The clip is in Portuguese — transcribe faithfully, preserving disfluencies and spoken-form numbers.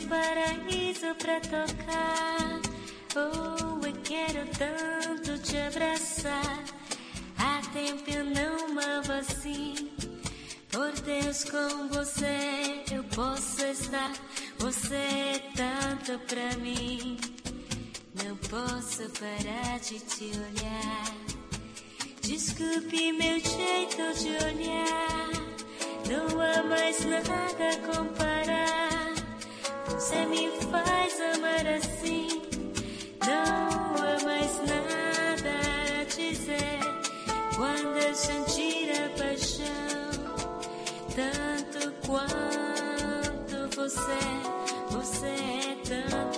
paraíso pra tocar. Oh, eu quero tanto te abraçar. Há tempo eu não amava assim. Por Deus, com você eu posso estar. Você é tanto pra mim. Não posso parar de te olhar. Desculpe meu jeito de olhar. Não há mais nada a comparar. Você me faz amar assim. Não há mais nada a dizer. Quando eu sentir a paixão, tanto quanto você, você é tanto